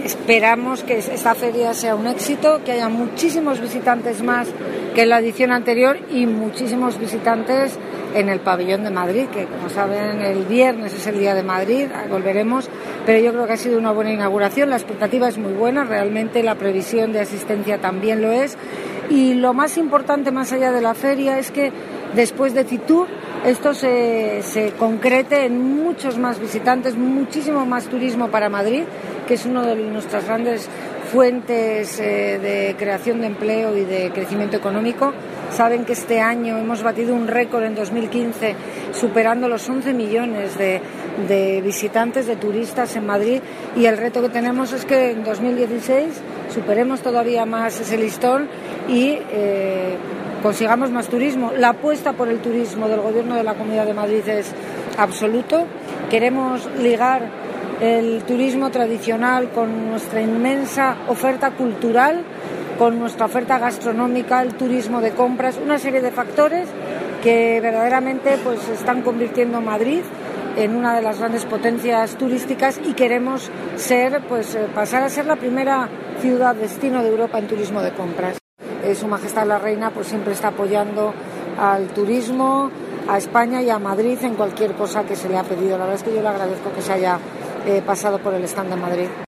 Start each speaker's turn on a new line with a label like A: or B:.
A: esperamos que esta feria sea un éxito, que haya muchísimos visitantes más que en la edición anterior y muchísimos visitantes en el pabellón de Madrid, que como saben el viernes es el Día de Madrid, volveremos, pero yo creo que ha sido una buena inauguración, la expectativa es muy buena, realmente la previsión de asistencia también lo es, y lo más importante más allá de la feria es que después de Fitur esto se concrete en muchos más visitantes, muchísimo más turismo para Madrid, que es una de nuestras grandes fuentes de creación de empleo y de crecimiento económico. Saben que este año hemos batido un récord en 2015, superando los 11 millones de visitantes, de turistas en Madrid, y el reto que tenemos es que en 2016 superemos todavía más ese listón y consigamos más turismo. La apuesta por el turismo del Gobierno de la Comunidad de Madrid es absoluto. Queremos ligar el turismo tradicional con nuestra inmensa oferta cultural, con nuestra oferta gastronómica, el turismo de compras, una serie de factores que verdaderamente pues están convirtiendo a Madrid en una de las grandes potencias turísticas y queremos pasar a ser la primera ciudad destino de Europa en turismo de compras. Su Majestad la Reina pues siempre está apoyando al turismo, a España y a Madrid en cualquier cosa que se le ha pedido. La verdad es que yo le agradezco que se haya pasado por el stand de Madrid.